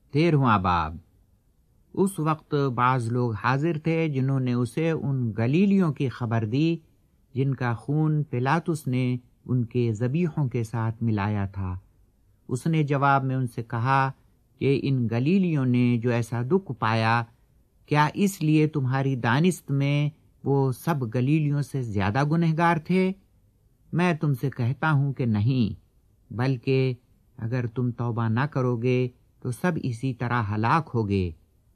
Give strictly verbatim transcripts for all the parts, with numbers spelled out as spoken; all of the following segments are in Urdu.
تیرہواں باب۔ اس وقت بعض لوگ حاضر تھے جنہوں نے اسے ان گلیلیوں کی خبر دی جن کا خون پلاطس نے ان کے ذبیحوں کے ساتھ ملایا تھا۔ اس نے جواب میں ان سے کہا کہ ان گلیلیوں نے جو ایسا دکھ پایا، کیا اس لیے تمہاری دانست میں وہ سب گلیلیوں سے زیادہ گنہگار تھے؟ میں تم سے کہتا ہوں کہ نہیں، بلکہ اگر تم توبہ نہ کرو گے تو سب اسی طرح ہلاک ہوگے۔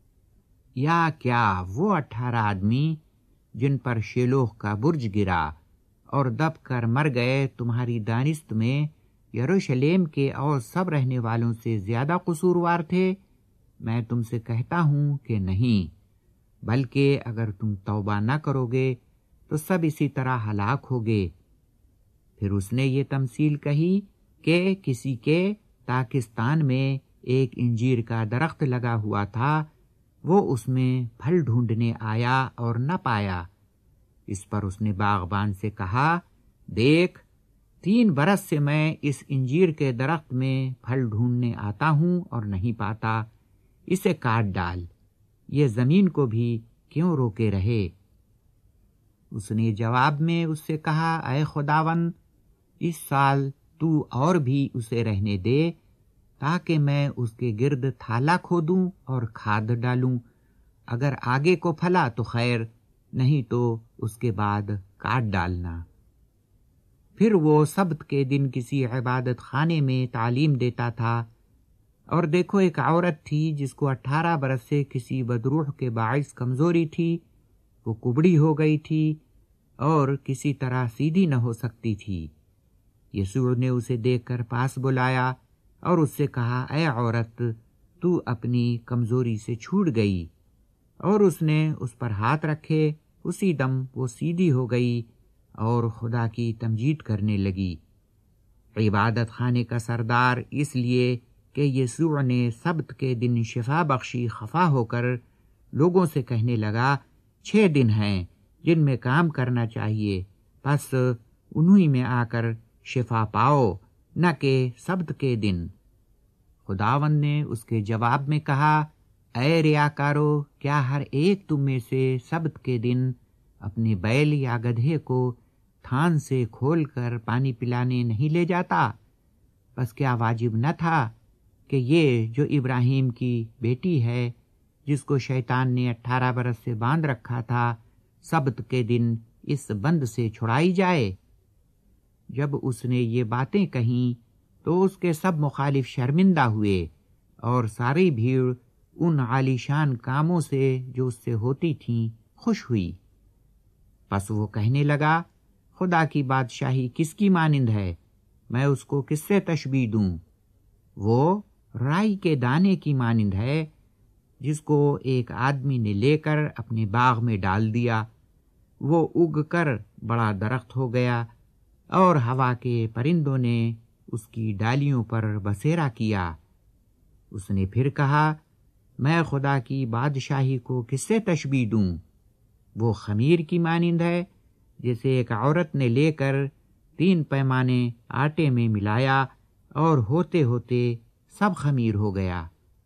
یا کیا وہ اٹھارہ آدمی جن پر شیلوہ کا برج گرا اور دب کر مر گئے تمہاری دانست میں یروشلم کے اور سب رہنے والوں سے زیادہ قصوروار تھے؟ میں تم سے کہتا ہوں کہ نہیں، بلکہ اگر تم توبہ نہ کرو گے تو سب اسی طرح ہلاک ہوگے۔ پھر اس نے یہ تمثیل کہی کہ کسی کے پاکستان میں ایک انجیر کا درخت لگا ہوا تھا، وہ اس میں پھل ڈھونڈنے آیا اور نہ پایا۔ اس پر اس نے باغبان سے کہا، دیکھ، تین برس سے میں اس انجیر کے درخت میں پھل ڈھونڈنے آتا ہوں اور نہیں پاتا، اسے کاٹ ڈال، یہ زمین کو بھی کیوں روکے رہے؟ اس نے جواب میں اس سے کہا، اے خداوند، اس سال تو اور بھی اسے رہنے دے تاکہ میں اس کے گرد تھالا کھودوں اور کھاد ڈالوں، اگر آگے کو پھلا تو خیر، نہیں تو اس کے بعد کاٹ ڈالنا۔ پھر وہ سبت کے دن کسی عبادت خانے میں تعلیم دیتا تھا، اور دیکھو ایک عورت تھی جس کو اٹھارہ برس سے کسی بدروح کے باعث کمزوری تھی، وہ کبڑی ہو گئی تھی اور کسی طرح سیدھی نہ ہو سکتی تھی۔ یسوع نے اسے دیکھ کر پاس بلایا اور اس سے کہا، اے عورت، تو اپنی کمزوری سے چھوٹ گئی، اور اس نے اس پر ہاتھ رکھے، اسی دم وہ سیدھی ہو گئی اور خدا کی تمجید کرنے لگی۔ عبادت خانے کا سردار اس لیے کہ یسوع نے سبت کے دن شفا بخشی خفا ہو کر لوگوں سے کہنے لگا، چھ دن ہیں جن میں کام کرنا چاہیے، پس انہی میں آ کر شفا پاؤ، نہ کہ سبت کے دن۔ خداوند نے اس کے جواب میں کہا، اے ریاکارو، کیا ہر ایک تم میں سے سبت کے دن اپنے بیل یا گدھے کو تھان سے کھول کر پانی پلانے نہیں لے جاتا؟ پس کیا واجب نہ تھا کہ یہ جو ابراہیم کی بیٹی ہے، جس کو شیطان نے اٹھارہ برس سے باندھ رکھا تھا، سبت کے دن اس بند سے چھڑائی جائے؟ جب اس نے یہ باتیں کہیں تو اس کے سب مخالف شرمندہ ہوئے، اور ساری بھیڑ ان عالیشان کاموں سے جو اس سے ہوتی تھیں خوش ہوئی۔ پس وہ کہنے لگا، خدا کی بادشاہی کس کی مانند ہے؟ میں اس کو کس سے تشبیہ دوں؟ وہ رائی کے دانے کی مانند ہے جس کو ایک آدمی نے لے کر اپنے باغ میں ڈال دیا، وہ اگ کر بڑا درخت ہو گیا، اور ہوا کے پرندوں نے اس کی ڈالیوں پر بسیرا کیا۔ اس نے پھر کہا، میں خدا کی بادشاہی کو کس سے تشبیہ دوں؟ وہ خمیر کی مانند ہے جسے ایک عورت نے لے کر تین پیمانے آٹے میں ملایا، اور ہوتے ہوتے سب خمیر ہو گیا۔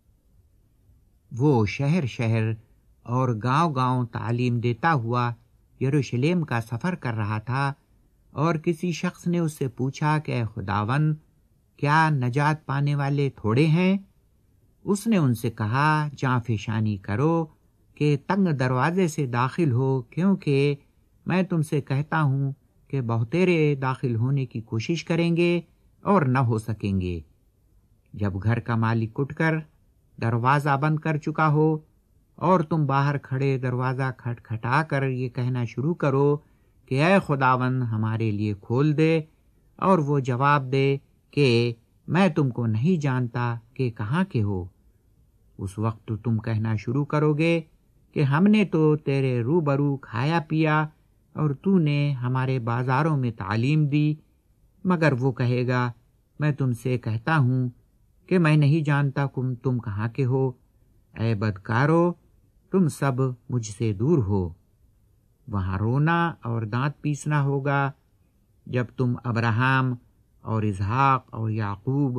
وہ شہر شہر اور گاؤں گاؤں تعلیم دیتا ہوا یروشلم کا سفر کر رہا تھا، اور کسی شخص نے اس سے پوچھا کہ اے خداوند، کیا نجات پانے والے تھوڑے ہیں؟ اس نے ان سے کہا، جاں فشانی کرو کہ تنگ دروازے سے داخل ہو، کیونکہ میں تم سے کہتا ہوں کہ بہتیرے داخل ہونے کی کوشش کریں گے اور نہ ہو سکیں گے۔ جب گھر کا مالک اٹھ کر دروازہ بند کر چکا ہو اور تم باہر کھڑے دروازہ کھٹ کھٹا کر یہ کہنا شروع کرو کہ اے خداوند ہمارے لیے کھول دے، اور وہ جواب دے کہ میں تم کو نہیں جانتا کہ کہاں کے ہو، اس وقت تم کہنا شروع کرو گے کہ ہم نے تو تیرے روبرو کھایا پیا اور تو نے ہمارے بازاروں میں تعلیم دی، مگر وہ کہے گا، میں تم سے کہتا ہوں کہ میں نہیں جانتا کہ تم کہاں کے ہو، اے بدکارو، تم سب مجھ سے دور ہو۔ وہاں رونا اور دانت پیسنا ہوگا جب تم ابراہم اور اسحاق اور یعقوب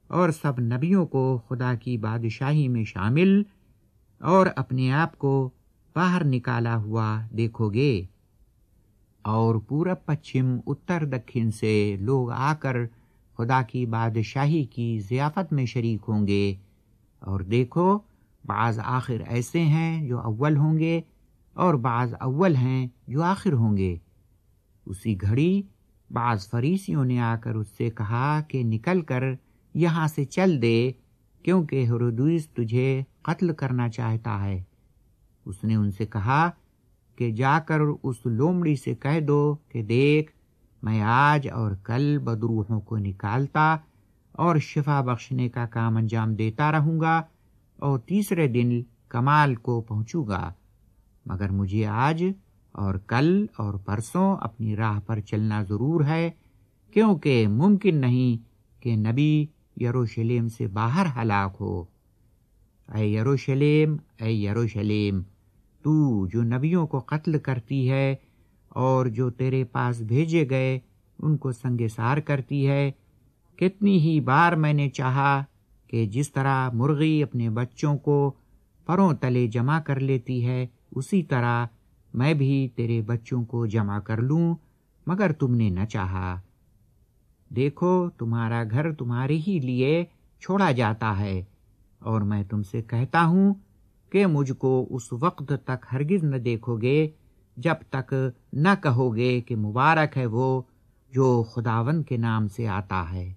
اور سب نبیوں کو خدا کی بادشاہی میں شامل اور اپنے آپ کو باہر نکالا ہوا دیکھو گے، اور پورب پچھم اتر دکھن سے لوگ آ کر خدا کی بادشاہی کی ضیافت میں شریک ہوں گے۔ اور دیکھو، بعض آخر ایسے ہیں جو اول ہوں گے، اور بعض اول ہیں جو آخر ہوں گے۔ اسی گھڑی بعض فریسیوں نے آ کر اس سے کہا کہ نکل کر یہاں سے چل دے، کیونکہ ہیرودیس تجھے قتل کرنا چاہتا ہے۔ اس نے ان سے کہا کہ جا کر اس لومڑی سے کہہ دو کہ دیکھ، میں آج اور کل بدروحوں کو نکالتا اور شفا بخشنے کا کام انجام دیتا رہوں گا، اور تیسرے دن کمال کو پہنچوں گا۔ مگر مجھے آج اور کل اور پرسوں اپنی راہ پر چلنا ضرور ہے، کیونکہ ممکن نہیں کہ نبی یروشلم سے باہر ہلاک ہو۔ اے یروشلم، اے یروشلم، تو جو نبیوں کو قتل کرتی ہے اور جو تیرے پاس بھیجے گئے ان کو سنگسار کرتی ہے، کتنی ہی بار میں نے چاہا کہ جس طرح مرغی اپنے بچوں کو پروں تلے جمع کر لیتی ہے، اسی طرح میں بھی تیرے بچوں کو جمع کر لوں، مگر تم نے نہ چاہا۔ دیکھو، تمہارا گھر تمہارے ہی لیے چھوڑا جاتا ہے، اور میں تم سے کہتا ہوں کہ مجھ کو اس وقت تک ہرگز نہ دیکھو گے جب تک نہ کہو گے کہ مبارک ہے وہ جو خداوند کے نام سے آتا ہے۔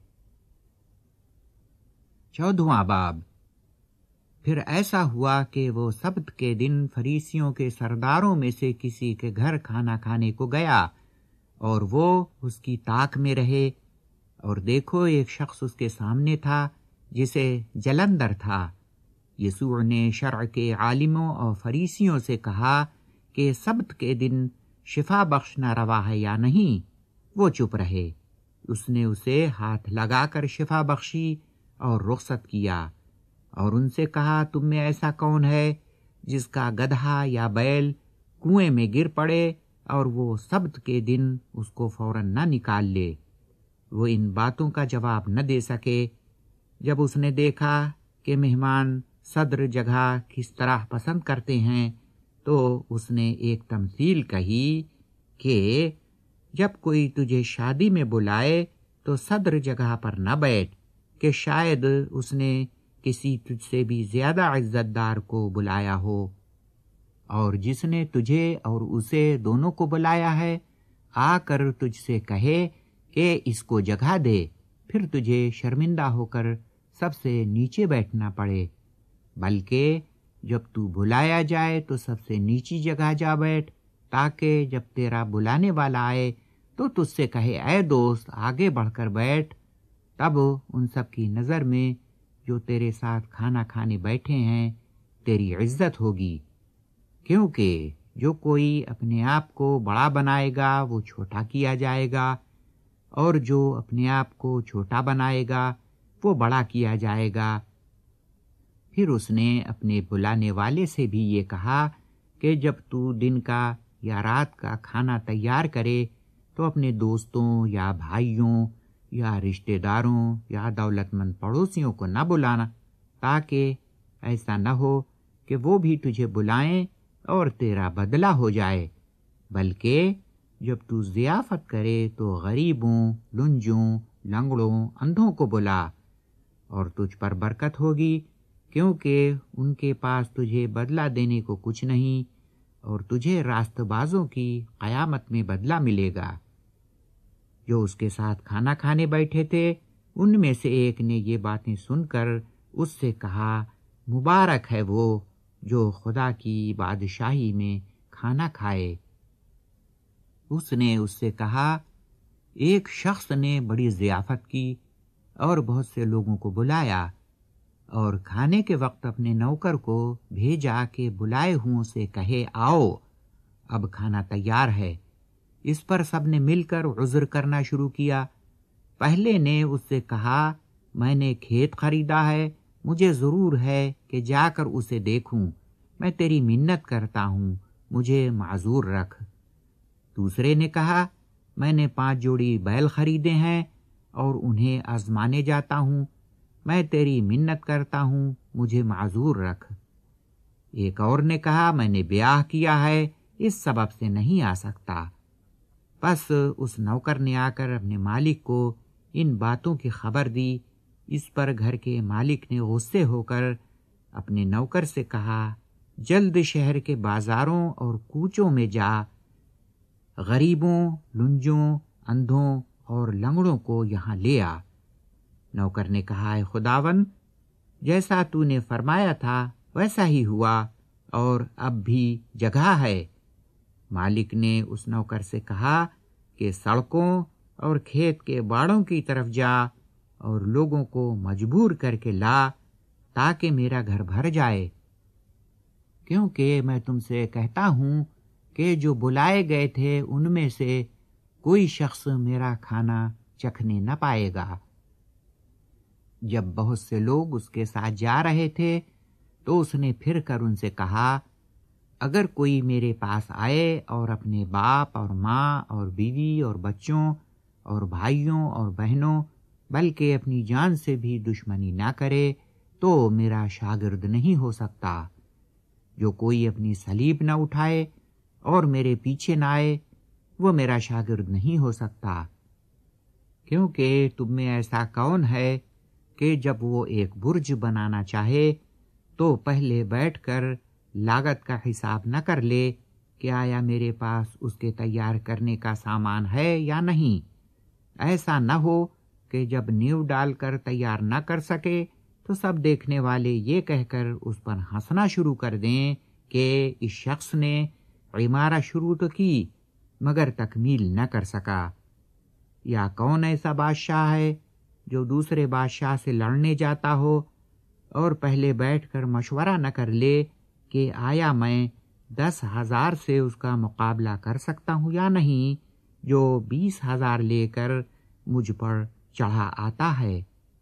چودھواں باب۔ پھر ایسا ہوا کہ وہ سبت کے دن فریسیوں کے سرداروں میں سے کسی کے گھر کھانا کھانے کو گیا، اور وہ اس کی طاق میں رہے۔ اور دیکھو، ایک شخص اس کے سامنے تھا جسے جلندر تھا۔ یسوع نے شرع کے عالموں اور فریسیوں سے کہا کہ سبت کے دن شفا بخشنا روا ہے یا نہیں۔ وہ چپ رہے۔ اس نے اسے ہاتھ لگا کر شفا بخشی اور رخصت کیا، اور ان سے کہا، تم میں ایسا کون ہے جس کا گدھا یا بیل کنویں میں گر پڑے اور وہ سبت کے دن اس کو فوراً نہ نکال لے؟ وہ ان باتوں کا جواب نہ دے سکے۔ جب اس نے دیکھا کہ مہمان صدر جگہ کس طرح پسند کرتے ہیں، تو اس نے ایک تمثیل کہی کہ جب کوئی تجھے شادی میں بلائے تو صدر جگہ پر نہ بیٹھ، کہ شاید اس نے کسی تجھ سے بھی زیادہ عزت دار کو بلایا ہو، اور جس نے تجھے اور اسے دونوں کو بلایا ہے آ کر تجھ سے کہے کہ اس کو جگہ دے، پھر تجھے شرمندہ ہو کر سب سے نیچے بیٹھنا پڑے۔ بلکہ جب تو بلایا جائے تو سب سے نیچی جگہ جا بیٹھ، تاکہ جب تیرا بلانے والا آئے تو تجھ سے کہے، اے دوست آگے بڑھ کر بیٹھ۔ تب ان سب کی نظر میں جو تیرے ساتھ کھانا کھانے بیٹھے ہیں تیری عزت ہوگی، کیونکہ جو کوئی اپنے آپ کو بڑا بنائے گا وہ چھوٹا کیا جائے گا، اور جو اپنے آپ کو چھوٹا بنائے گا وہ بڑا کیا جائے گا۔ پھر اس نے اپنے بلانے والے سے بھی یہ کہا کہ جب تو دن کا یا رات کا کھانا تیار کرے تو اپنے دوستوں یا بھائیوں یا رشتہ داروں یا دولت مند پڑوسیوں کو نہ بلانا، تاکہ ایسا نہ ہو کہ وہ بھی تجھے بلائیں اور تیرا بدلہ ہو جائے۔ بلکہ جب تو ضیافت کرے تو غریبوں، لنجوں، لنگڑوں، اندھوں کو بلا، اور تجھ پر برکت ہوگی، کیونکہ ان کے پاس تجھے بدلہ دینے کو کچھ نہیں، اور تجھے راست بازوں کی قیامت میں بدلہ ملے گا۔ جو اس کے ساتھ کھانا کھانے بیٹھے تھے ان میں سے ایک نے یہ باتیں سن کر اس سے کہا، مبارک ہے وہ جو خدا کی بادشاہی میں کھانا کھائے۔ اس نے اس سے کہا، ایک شخص نے بڑی ضیافت کی اور بہت سے لوگوں کو بلایا، اور کھانے کے وقت اپنے نوکر کو بھیجا کہ بلائے ہوں سے کہے، آؤ اب کھانا تیار ہے۔ اس پر سب نے مل کر عذر کرنا شروع کیا۔ پہلے نے اس سے کہا، میں نے کھیت خریدا ہے، مجھے ضرور ہے کہ جا کر اسے دیکھوں، میں تیری منت کرتا ہوں، مجھے معذور رکھ۔ دوسرے نے کہا، میں نے پانچ جوڑی بیل خریدے ہیں اور انہیں آزمانے جاتا ہوں، میں تیری منت کرتا ہوں، مجھے معذور رکھ۔ ایک اور نے کہا، میں نے بیاہ کیا ہے، اس سبب سے نہیں آ سکتا۔ پس اس نوکر نے آ کر اپنے مالک کو ان باتوں کی خبر دی۔ اس پر گھر کے مالک نے غصے ہو کر اپنے نوکر سے کہا، جلد شہر کے بازاروں اور کوچوں میں جا، غریبوں، لنجوں، اندھوں اور لنگڑوں کو یہاں لے آ۔ نوکر نے کہا، اے خداوند، جیسا تو نے فرمایا تھا ویسا ہی ہوا، اور اب بھی جگہ ہے۔ مالک نے اس نوکر سے کہا کہ سڑکوں اور کھیت کے باڑوں کی طرف جا اور لوگوں کو مجبور کر کے لا، تاکہ میرا گھر بھر جائے، کیونکہ میں تم سے کہتا ہوں کہ جو بلائے گئے تھے ان میں سے کوئی شخص میرا کھانا چکھنے نہ پائے گا۔ جب بہت سے لوگ اس کے ساتھ جا رہے تھے تو اس نے پھر کر ان سے کہا، اگر کوئی میرے پاس آئے اور اپنے باپ اور ماں اور بیوی اور بچوں اور بھائیوں اور بہنوں بلکہ اپنی جان سے بھی دشمنی نہ کرے تو میرا شاگرد نہیں ہو سکتا۔ جو کوئی اپنی صلیب نہ اٹھائے اور میرے پیچھے نہ آئے وہ میرا شاگرد نہیں ہو سکتا۔ کیونکہ تم میں ایسا کون ہے کہ جب وہ ایک برج بنانا چاہے تو پہلے بیٹھ کر لاگت کا حساب نہ کر لے کہ آیا میرے پاس اس کے تیار کرنے کا سامان ہے یا نہیں؟ ایسا نہ ہو کہ جب نیو ڈال کر تیار نہ کر سکے تو سب دیکھنے والے یہ کہہ کر اس پر ہنسنا شروع کر دیں کہ اس شخص نے عمارت شروع تو کی مگر تکمیل نہ کر سکا۔ یا کون ایسا بادشاہ ہے جو دوسرے بادشاہ سے لڑنے جاتا ہو اور پہلے بیٹھ کر مشورہ نہ کر لے کہ آیا میں دس ہزار سے اس کا مقابلہ کر سکتا ہوں یا نہیں، جو بیس ہزار لے کر مجھ پر چڑھا آتا ہے؟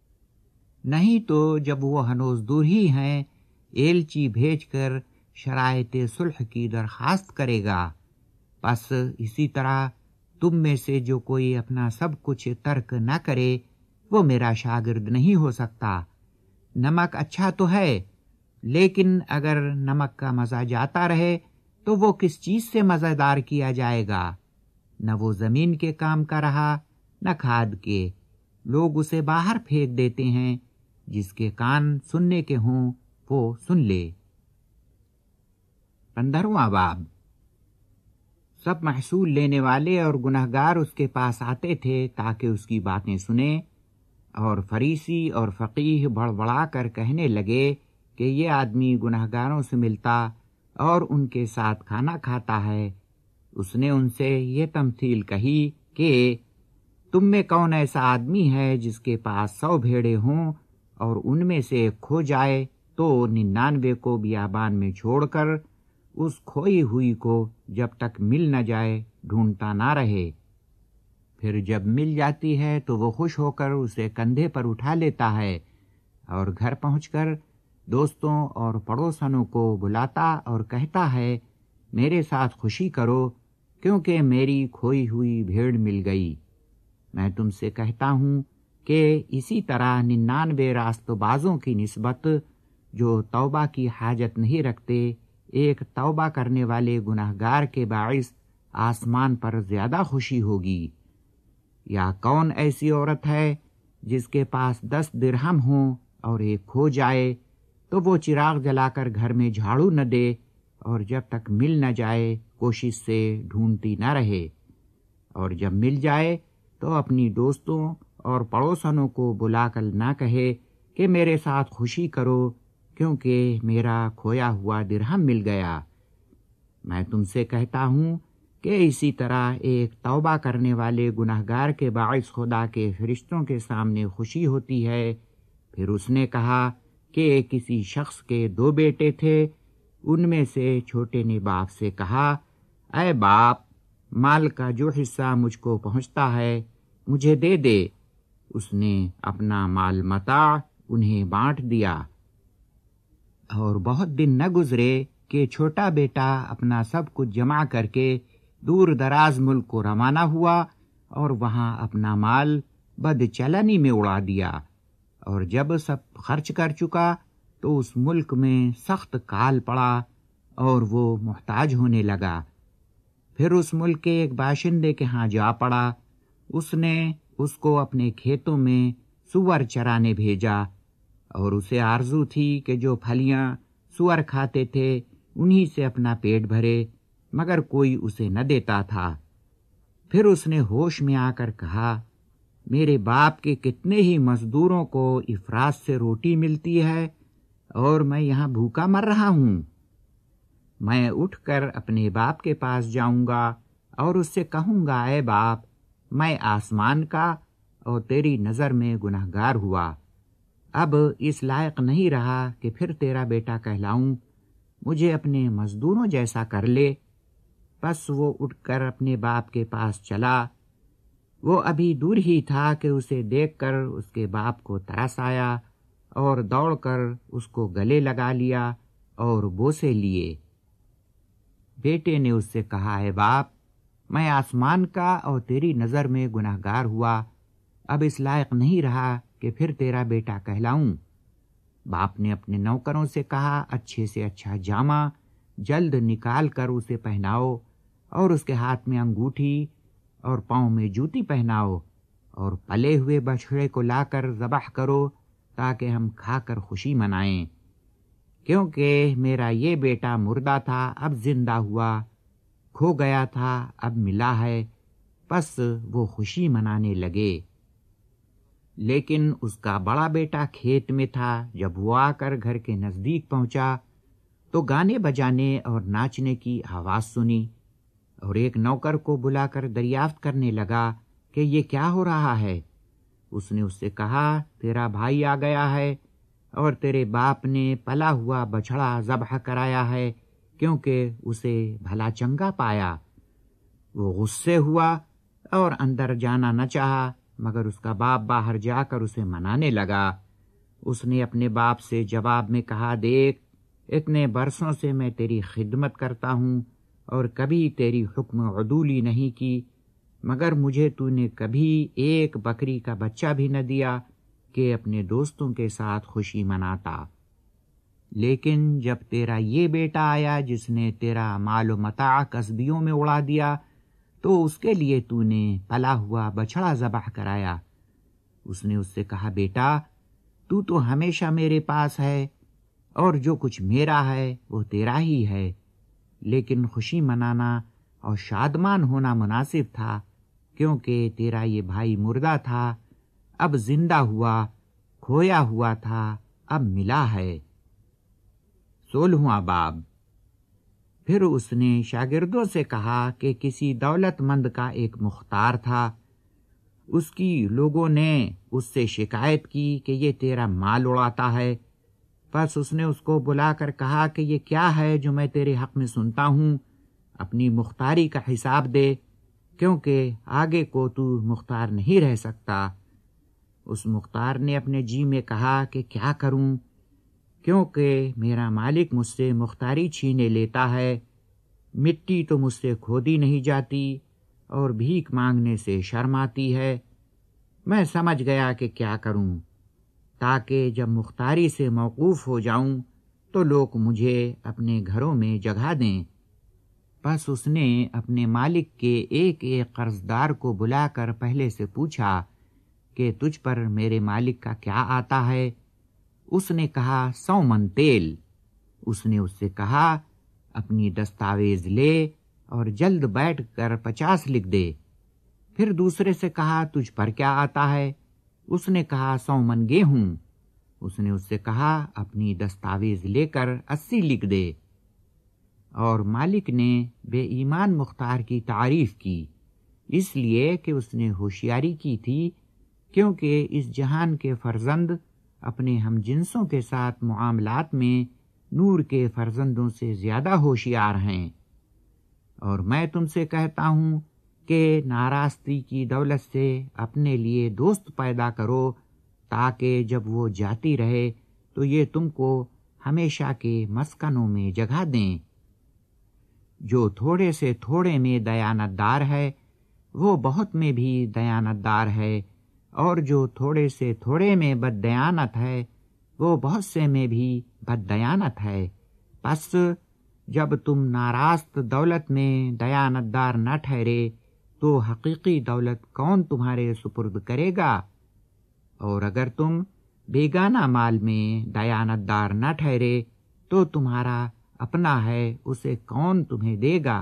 نہیں تو جب وہ ہنوز دور ہی ہیں ایلچی بھیج کر شرائط صلح کی درخواست کرے گا۔ پس اسی طرح تم میں سے جو کوئی اپنا سب کچھ ترک نہ کرے وہ میرا شاگرد نہیں ہو سکتا۔ نمک اچھا تو ہے، لیکن اگر نمک کا مزہ جاتا رہے تو وہ کس چیز سے مزیدار کیا جائے گا؟ نہ وہ زمین کے کام کا رہا نہ کھاد کے، لوگ اسے باہر پھینک دیتے ہیں۔ جس کے کان سننے کے ہوں وہ سن لے۔ پندرواں باب۔ سب محصول لینے والے اور گنہگار اس کے پاس آتے تھے تاکہ اس کی باتیں سنیں، اور فریسی اور فقیہ بڑبڑا کر کہنے لگے کہ یہ آدمی گنہگاروں سے ملتا اور ان کے ساتھ کھانا کھاتا ہے۔ اس نے ان سے یہ تمثیل کہی کہ تم میں کون ایسا آدمی ہے جس کے پاس سو بھیڑیں ہوں اور ان میں سے ایک کھو جائے تو ننانوے کو بیابان میں چھوڑ کر اس کھوئی ہوئی کو جب تک مل نہ جائے ڈھونڈتا نہ رہے؟ پھر جب مل جاتی ہے تو وہ خوش ہو کر اسے کندھے پر اٹھا لیتا ہے اور گھر پہنچ کر دوستوں اور پڑوسنوں کو بلاتا اور کہتا ہے، میرے ساتھ خوشی کرو کیونکہ میری کھوئی ہوئی بھیڑ مل گئی۔ میں تم سے کہتا ہوں کہ اسی طرح ننانوے راست بازوں کی نسبت جو توبہ کی حاجت نہیں رکھتے ایک توبہ کرنے والے گنہگار کے باعث آسمان پر زیادہ خوشی ہوگی۔ یا کون ایسی عورت ہے جس کے پاس دس درہم ہوں اور ایک کھو جائے تو وہ چراغ جلا کر گھر میں جھاڑو نہ دے اور جب تک مل نہ جائے کوشش سے ڈھونڈتی نہ رہے، اور جب مل جائے تو اپنی دوستوں اور پڑوسنوں کو بلا کر نہ کہے کہ میرے ساتھ خوشی کرو کیونکہ میرا کھویا ہوا درہم مل گیا۔ میں تم سے کہتا ہوں کہ اسی طرح ایک توبہ کرنے والے گنہگار کے باعث خدا کے فرشتوں کے سامنے خوشی ہوتی ہے۔ پھر اس نے کہا کہ کسی شخص کے دو بیٹے تھے، ان میں سے چھوٹے نے باپ سے کہا، اے باپ، مال کا جو حصہ مجھ کو پہنچتا ہے مجھے دے دے۔ اس نے اپنا مال متاع انہیں بانٹ دیا۔ اور بہت دن نہ گزرے کہ چھوٹا بیٹا اپنا سب کچھ جمع کر کے دور دراز ملک کو روانہ ہوا اور وہاں اپنا مال بد چلنی میں اڑا دیا، اور جب سب خرچ کر چکا تو اس ملک میں سخت کال پڑا اور وہ محتاج ہونے لگا۔ پھر اس ملک کے ایک باشندے کے ہاں جا پڑا، اس نے اس کو اپنے کھیتوں میں سور چرانے بھیجا، اور اسے آرزو تھی کہ جو پھلیاں سور کھاتے تھے انہی سے اپنا پیٹ بھرے، مگر کوئی اسے نہ دیتا تھا۔ پھر اس نے ہوش میں آ کر کہا، میرے باپ کے کتنے ہی مزدوروں کو افراط سے روٹی ملتی ہے اور میں یہاں بھوکا مر رہا ہوں۔ میں اٹھ کر اپنے باپ کے پاس جاؤں گا اور اس سے کہوں گا، اے باپ، میں آسمان کا اور تیری نظر میں گنہگار ہوا، اب اس لائق نہیں رہا کہ پھر تیرا بیٹا کہلاؤں، مجھے اپنے مزدوروں جیسا کر لے۔ پس وہ اٹھ کر اپنے باپ کے پاس چلا۔ وہ ابھی دور ہی تھا کہ اسے دیکھ کر اس کے باپ کو ترس آیا اور دوڑ کر اس کو گلے لگا لیا اور بوسے لیے۔ بیٹے نے اس سے کہا، اے باپ، میں آسمان کا اور تیری نظر میں گنہگار ہوا، اب اس لائق نہیں رہا کہ پھر تیرا بیٹا کہلاؤں۔ باپ نے اپنے نوکروں سے کہا، اچھے سے اچھا جامہ جلد نکال کر اسے پہناؤ اور اس کے ہاتھ میں انگوٹھی اور پاؤں میں جوتی پہناؤ، اور پلے ہوئے بچھڑے کو لا کر ذبح کرو تاکہ ہم کھا کر خوشی منائیں، کیونکہ میرا یہ بیٹا مردہ تھا اب زندہ ہوا، کھو گیا تھا اب ملا ہے۔ پس وہ خوشی منانے لگے۔ لیکن اس کا بڑا بیٹا کھیت میں تھا۔ جب وہ آ کر گھر کے نزدیک پہنچا تو گانے بجانے اور ناچنے کی آواز سنی، اور ایک نوکر کو بلا کر دریافت کرنے لگا کہ یہ کیا ہو رہا ہے۔ اس نے اس سے کہا، تیرا بھائی آ گیا ہے اور تیرے باپ نے پلا ہوا بچھڑا ذبح کرایا ہے کیونکہ اسے بھلا چنگا پایا۔ وہ غصے ہوا اور اندر جانا نہ چاہا، مگر اس کا باپ باہر جا کر اسے منانے لگا۔ اس نے اپنے باپ سے جواب میں کہا، دیکھ، اتنے برسوں سے میں تیری خدمت کرتا ہوں اور کبھی تیری حکم عدولی نہیں کی، مگر مجھے تو نے کبھی ایک بکری کا بچہ بھی نہ دیا کہ اپنے دوستوں کے ساتھ خوشی مناتا۔ لیکن جب تیرا یہ بیٹا آیا جس نے تیرا مال و متاع کسبیوں میں اڑا دیا تو اس کے لیے تو نے پلا ہوا بچھڑا ذبح کرایا۔ اس نے اس سے کہا، بیٹا، تو تو ہمیشہ میرے پاس ہے اور جو کچھ میرا ہے وہ تیرا ہی ہے، لیکن خوشی منانا اور شادمان ہونا مناسب تھا کیونکہ تیرا یہ بھائی مردہ تھا اب زندہ ہوا، کھویا ہوا تھا اب ملا ہے۔ سولہواں باب۔ پھر اس نے شاگردوں سے کہا کہ کسی دولت مند کا ایک مختار تھا، اس کی لوگوں نے اس سے شکایت کی کہ یہ تیرا مال اڑاتا ہے۔ پس اس نے اس کو بلا کر کہا کہ یہ کیا ہے جو میں تیرے حق میں سنتا ہوں، اپنی مختاری کا حساب دے، کیونکہ آگے کو تو مختار نہیں رہ سکتا۔ اس مختار نے اپنے جی میں کہا کہ کیا کروں، کیونکہ میرا مالک مجھ سے مختاری چھینے لیتا ہے، مٹی تو مجھ سے کھودی نہیں جاتی اور بھیک مانگنے سے شرم آتی ہے۔ میں سمجھ گیا کہ کیا کروں تاکہ جب مختاری سے موقوف ہو جاؤں تو لوگ مجھے اپنے گھروں میں جگہ دیں۔ پس اس نے اپنے مالک کے ایک ایک قرضدار کو بلا کر پہلے سے پوچھا کہ تجھ پر میرے مالک کا کیا آتا ہے؟ اس نے کہا، سو من تیل۔ اس نے اس سے کہا، اپنی دستاویز لے اور جلد بیٹھ کر پچاس لکھ دے۔ پھر دوسرے سے کہا، تجھ پر کیا آتا ہے؟ اس نے کہا، سو من گیہوں۔ اس نے اس سے کہا، اپنی دستاویز لے کر اسی لکھ دے۔ اور مالک نے بے ایمان مختار کی تعریف کی، اس لیے کہ اس نے ہوشیاری کی تھی، کیونکہ اس جہان کے فرزند اپنے ہم جنسوں کے ساتھ معاملات میں نور کے فرزندوں سے زیادہ ہوشیار ہیں۔ اور میں تم سے کہتا ہوں کہ ناراستی کی دولت سے اپنے لیے دوست پیدا کرو، تاکہ جب وہ جاتی رہے تو یہ تم کو ہمیشہ کے مسکنوں میں جگہ دیں۔ جو تھوڑے سے تھوڑے میں دیانت دار ہے وہ بہت میں بھی دیانت دار ہے، اور جو تھوڑے سے تھوڑے میں بد دیانت ہے وہ بہت سے میں بھی بد دیانت ہے۔ پس جب تم ناراست دولت میں دیانت دار نہ ٹھہرے تو حقیقی دولت کون تمہارے سپرد کرے گا؟ اور اگر تم بیگانہ مال میں دیانت دار نہ ٹھہرے تو تمہارا اپنا ہے اسے کون تمہیں دے گا؟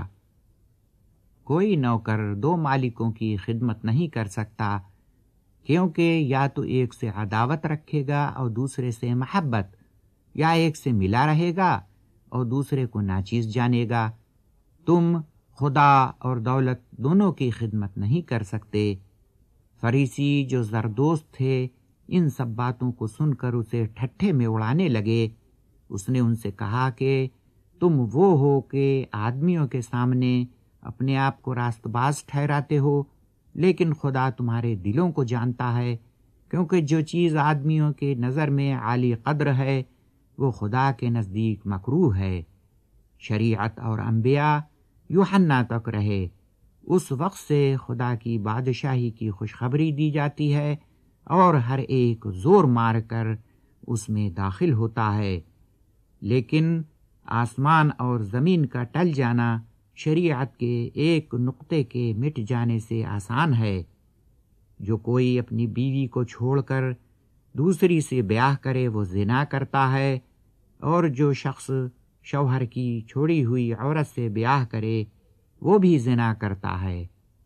کوئی نوکر دو مالکوں کی خدمت نہیں کر سکتا، کیونکہ یا تو ایک سے عداوت رکھے گا اور دوسرے سے محبت، یا ایک سے ملا رہے گا اور دوسرے کو ناچیز جانے گا۔ تم خدا اور دولت دونوں کی خدمت نہیں کر سکتے۔ فریسی جو زردوست تھے ان سب باتوں کو سن کر اسے ٹھٹھے میں اڑانے لگے۔ اس نے ان سے کہا کہ تم وہ ہو کہ آدمیوں کے سامنے اپنے آپ کو راست باز ٹھہراتے ہو، لیکن خدا تمہارے دلوں کو جانتا ہے، کیونکہ جو چیز آدمیوں کے نظر میں عالی قدر ہے وہ خدا کے نزدیک مکروہ ہے۔ شریعت اور انبیاء یوحنا تک رہے، اس وقت سے خدا کی بادشاہی کی خوشخبری دی جاتی ہے اور ہر ایک زور مار کر اس میں داخل ہوتا ہے۔ لیکن آسمان اور زمین کا ٹل جانا شریعت کے ایک نقطے کے مٹ جانے سے آسان ہے۔ جو کوئی اپنی بیوی کو چھوڑ کر دوسری سے بیاہ کرے وہ زنا کرتا ہے، اور جو شخص شوہر کی چھوڑی ہوئی عورت سے بیاہ کرے وہ بھی زنا کرتا ہے۔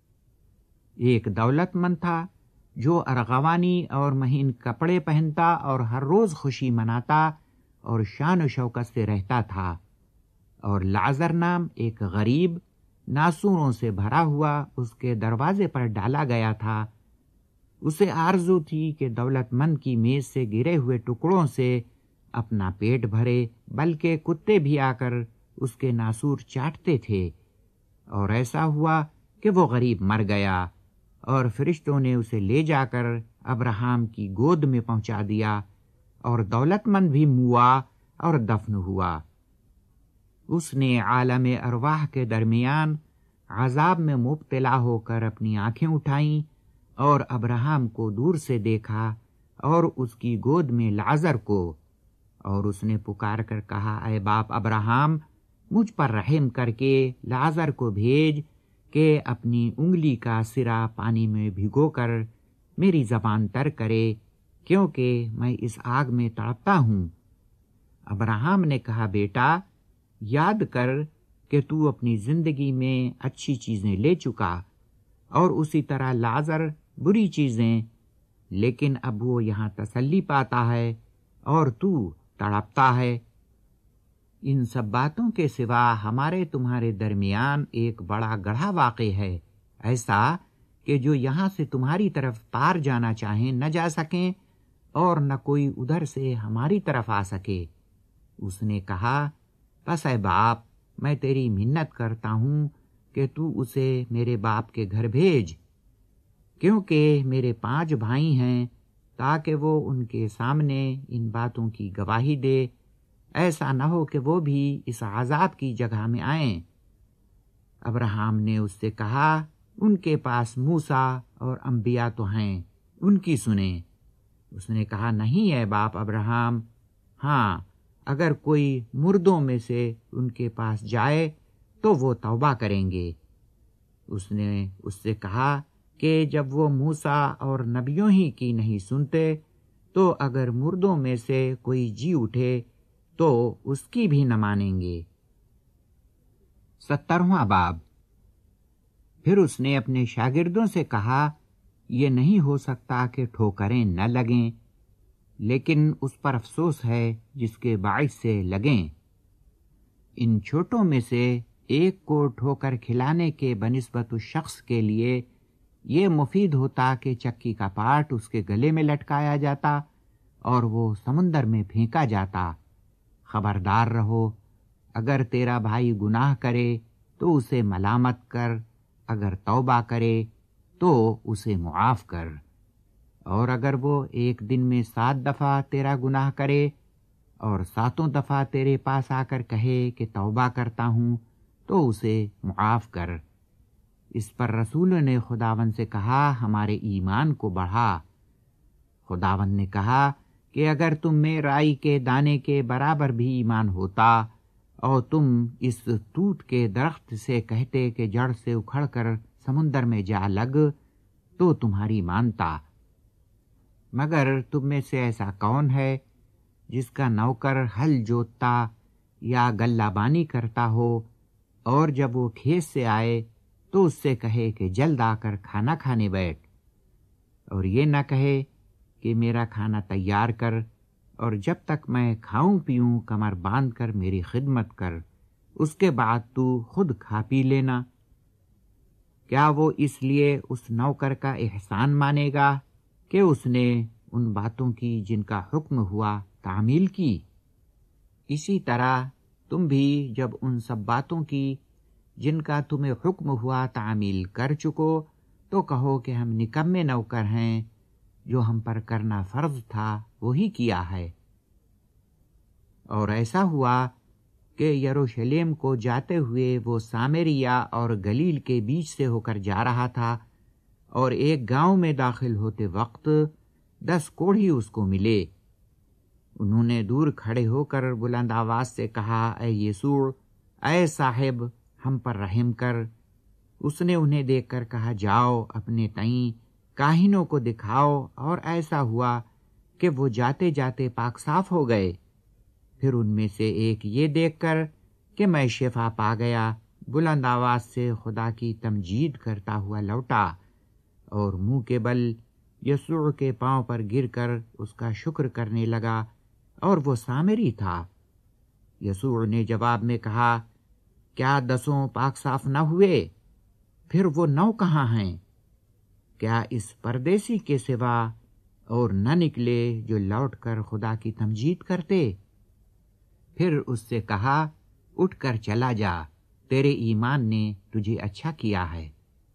ایک دولت مند تھا جو ارغوانی اور مہین کپڑے پہنتا اور ہر روز خوشی مناتا اور شان و شوکت سے رہتا تھا، اور لعازر نام ایک غریب ناسوروں سے بھرا ہوا اس کے دروازے پر ڈالا گیا تھا۔ اسے آرزو تھی کہ دولت مند کی میز سے گرے ہوئے ٹکڑوں سے اپنا پیٹ بھرے، بلکہ کتے بھی آ کر اس کے ناسور چاٹتے تھے، اور ایسا ہوا کہ وہ غریب مر گیا، اور فرشتوں نے اسے لے جا کر ابراہیم کی گود میں پہنچا دیا، اور دولت مند بھی موا اور دفن ہوا۔ اس نے عالم ارواح کے درمیان عذاب میں مبتلا ہو کر اپنی آنکھیں اٹھائیں اور ابراہیم کو دور سے دیکھا اور اس کی گود میں لعازر کو، اور اس نے پکار کر کہا، اے باپ ابراہیم، مجھ پر رحم کر کے لعازر کو بھیج کہ اپنی انگلی کا سرا پانی میں بھگو کر میری زبان تر کرے، کیونکہ میں اس آگ میں تڑپتا ہوں۔ ابراہیم نے کہا، بیٹا، یاد کر کہ تو اپنی زندگی میں اچھی چیزیں لے چکا، اور اسی طرح لعازر بری چیزیں، لیکن اب وہ یہاں تسلی پاتا ہے اور تو تڑپتا ہے۔ ان سب باتوں کے سوا ہمارے تمہارے درمیان ایک بڑا گڑھا واقع ہے، ایسا کہ جو یہاں سے تمہاری طرف پار جانا چاہیں نہ جا سکیں، اور نہ کوئی ادھر سے ہماری طرف آ سکے۔ اس نے کہا، پس اے باپ، میں تیری منت کرتا ہوں کہ تو اسے میرے باپ کے گھر بھیج، کیونکہ میرے پانچ بھائی ہیں، تاکہ وہ ان کے سامنے ان باتوں کی گواہی دے، ایسا نہ ہو کہ وہ بھی اس عذاب کی جگہ میں آئیں۔ ابراہیم نے اس سے کہا، ان کے پاس موسیٰ اور انبیاء تو ہیں، ان کی سنیں۔ اس نے کہا، نہیں اے باپ ابراہیم، ہاں، اگر کوئی مردوں میں سے ان کے پاس جائے تو وہ توبہ کریں گے۔ اس نے اس سے کہا کہ جب وہ موسیٰ اور نبیوں ہی کی نہیں سنتے تو اگر مردوں میں سے کوئی جی اٹھے تو اس کی بھی نہ مانیں گے۔ سترواں باب۔ پھر اس نے اپنے شاگردوں سے کہا، یہ نہیں ہو سکتا کہ ٹھوکریں نہ لگیں، لیکن اس پر افسوس ہے جس کے باعث سے لگیں۔ ان چھوٹوں میں سے ایک کو ٹھوکر کھلانے کے بنسبت اس شخص کے لیے یہ مفید ہوتا کہ چکی کا پاٹ اس کے گلے میں لٹکایا جاتا اور وہ سمندر میں پھینکا جاتا۔ خبردار رہو، اگر تیرا بھائی گناہ کرے تو اسے ملامت کر، اگر توبہ کرے تو اسے معاف کر، اور اگر وہ ایک دن میں سات دفعہ تیرا گناہ کرے اور ساتوں دفعہ تیرے پاس آ کر کہے کہ توبہ کرتا ہوں تو اسے معاف کر۔ اس پر رسول نے خداوند سے کہا، ہمارے ایمان کو بڑھا۔ خداوند نے کہا کہ اگر تم میں رائی کے دانے کے برابر بھی ایمان ہوتا اور تم اس توت کے درخت سے کہتے کہ جڑ سے اکھڑ کر سمندر میں جا لگ تو تمہاری مانتا۔ مگر تم میں سے ایسا کون ہے جس کا نوکر ہل جوتتا یا غلہ بانی کرتا ہو اور جب وہ کھیت سے آئے تو اس سے کہے کہ جلد آ کر کھانا کھانے بیٹھ، اور یہ نہ کہے کہ میرا کھانا تیار کر اور جب تک میں کھاؤں پیوں کمر باندھ کر میری خدمت کر، اس کے بعد تو خود کھا پی لینا۔ کیا وہ اس لیے اس نوکر کا احسان مانے گا کہ اس نے ان باتوں کی جن کا حکم ہوا تعمیل کی؟ اسی طرح تم بھی جب ان سب باتوں کی جن کا تمہیں حکم ہوا تعمیل کر چکو تو کہو کہ ہم نکمے نوکر ہیں، جو ہم پر کرنا فرض تھا وہی کیا ہے۔ اور ایسا ہوا کہ یروشلم کو جاتے ہوئے وہ سامریا اور گلیل کے بیچ سے ہو کر جا رہا تھا، اور ایک گاؤں میں داخل ہوتے وقت دس کوڑھی اس کو ملے۔ انہوں نے دور کھڑے ہو کر بلند آواز سے کہا، اے یسوع، اے صاحب، ہم پر رحم کر۔ اس نے انہیں دیکھ کر کہا، جاؤ اپنے تئیں کاہنوں کو دکھاؤ، اور ایسا ہوا کہ وہ جاتے جاتے پاک صاف ہو گئے۔ پھر ان میں سے ایک یہ دیکھ کر کہ میں شفا پا گیا، بلند آواز سے خدا کی تمجید کرتا ہوا لوٹا اور منہ کے بل یسوع کے پاؤں پر گر کر اس کا شکر کرنے لگا، اور وہ سامری تھا۔ یسوع نے جواب میں کہا، کیا دسوں پاک صاف نہ ہوئے؟ پھر وہ نو کہاں ہیں؟ کیا اس پردیسی کے سوا اور نہ نکلے جو لوٹ کر خدا کی تمجید کرتے؟ پھر اس سے کہا، اٹھ کر چلا جا، تیرے ایمان نے تجھے اچھا کیا ہے۔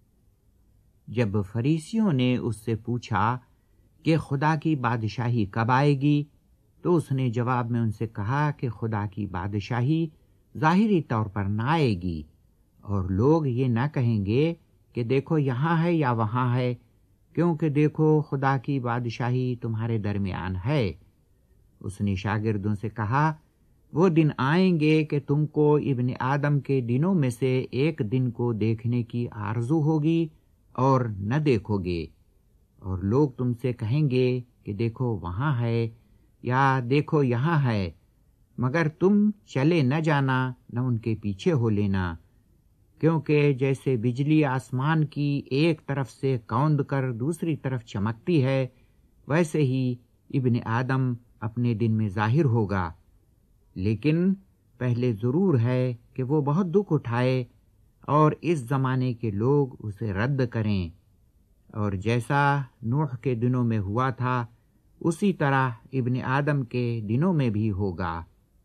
جب فریسیوں نے اس سے پوچھا کہ خدا کی بادشاہی کب آئے گی، تو اس نے جواب میں ان سے کہا کہ خدا کی بادشاہی ظاہری طور پر نہ آئے گی، اور لوگ یہ نہ کہیں گے کہ دیکھو یہاں ہے یا وہاں ہے، کیونکہ دیکھو خدا کی بادشاہی تمہارے درمیان ہے۔ اس نے شاگردوں سے کہا، وہ دن آئیں گے کہ تم کو ابن آدم کے دنوں میں سے ایک دن کو دیکھنے کی آرزو ہوگی اور نہ دیکھو گے، اور لوگ تم سے کہیں گے کہ دیکھو وہاں ہے یا دیکھو یہاں ہے، مگر تم چلے نہ جانا نہ ان کے پیچھے ہو لینا، کیونکہ جیسے بجلی آسمان کی ایک طرف سے کوند کر دوسری طرف چمکتی ہے، ویسے ہی ابن آدم اپنے دن میں ظاہر ہوگا۔ لیکن پہلے ضرور ہے کہ وہ بہت دکھ اٹھائے اور اس زمانے کے لوگ اسے رد کریں، اور جیسا نوح کے دنوں میں ہوا تھا اسی طرح ابن آدم کے دنوں میں بھی ہوگا،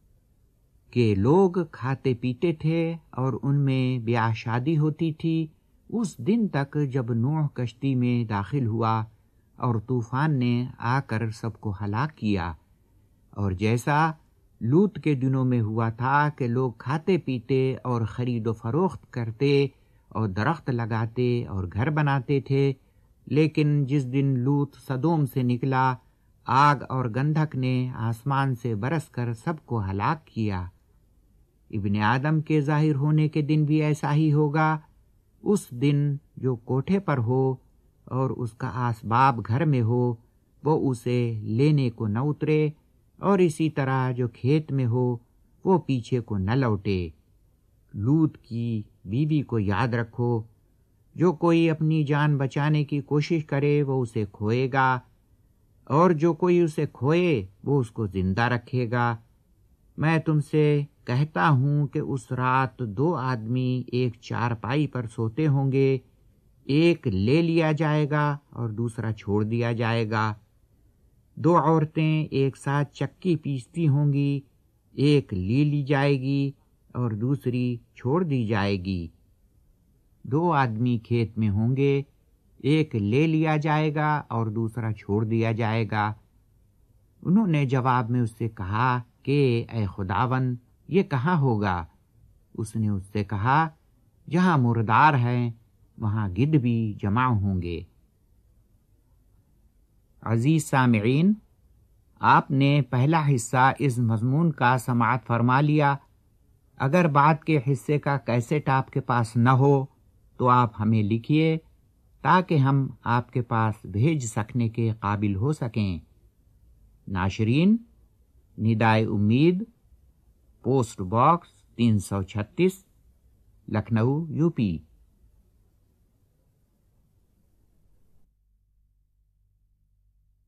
کہ لوگ کھاتے پیتے تھے اور ان میں بیاہ شادی ہوتی تھی اس دن تک جب نوح کشتی میں داخل ہوا اور طوفان نے آ کر سب کو ہلاک کیا، اور جیسا لوط کے دنوں میں ہوا تھا کہ لوگ کھاتے پیتے اور خرید و فروخت کرتے اور درخت لگاتے اور گھر بناتے تھے، لیکن جس دن لوط سدوم سے نکلا، آگ اور گندھک نے آسمان سے برس کر سب کو ہلاک کیا۔ ابن آدم کے ظاہر ہونے کے دن بھی ایسا ہی ہوگا۔ اس دن جو کوٹھے پر ہو اور اس کا اسباب گھر میں ہو وہ اسے لینے کو نہ اترے، اور اسی طرح جو کھیت میں ہو وہ پیچھے کو نہ لوٹے۔ لوط کی بیوی کو یاد رکھو، جو کوئی اپنی جان بچانے کی کوشش کرے وہ اسے کھوئے گا، اور جو کوئی اسے کھوئے وہ اس کو زندہ رکھے گا۔ میں تم سے کہتا ہوں کہ اس رات دو آدمی ایک چارپائی پر سوتے ہوں گے، ایک لے لیا جائے گا اور دوسرا چھوڑ دیا جائے گا۔ دو عورتیں ایک ساتھ چکی پیستی ہوں گی، ایک لی لی جائے گی اور دوسری چھوڑ دی جائے گی۔ دو آدمی کھیت میں ہوں گے، ایک لے لیا جائے گا اور دوسرا چھوڑ دیا جائے گا۔ انہوں نے جواب میں اس سے کہا کہ اے خداوند، یہ کہاں ہوگا؟ اس نے اس سے کہا، جہاں مردار ہیں وہاں گدھ بھی جمع ہوں گے۔ عزیز سامعین، آپ نے پہلا حصہ اس مضمون کا سماعت فرما لیا۔ اگر بعد کے حصے کا کیسٹ آپ کے پاس نہ ہو تو آپ ہمیں لکھیے تاکہ ہم آپ کے پاس بھیج سکنے کے قابل ہو سکیں۔ ناشرین، ندائے امید، پوسٹ باکس تین سو چھتیس، لکھنؤ یو پی۔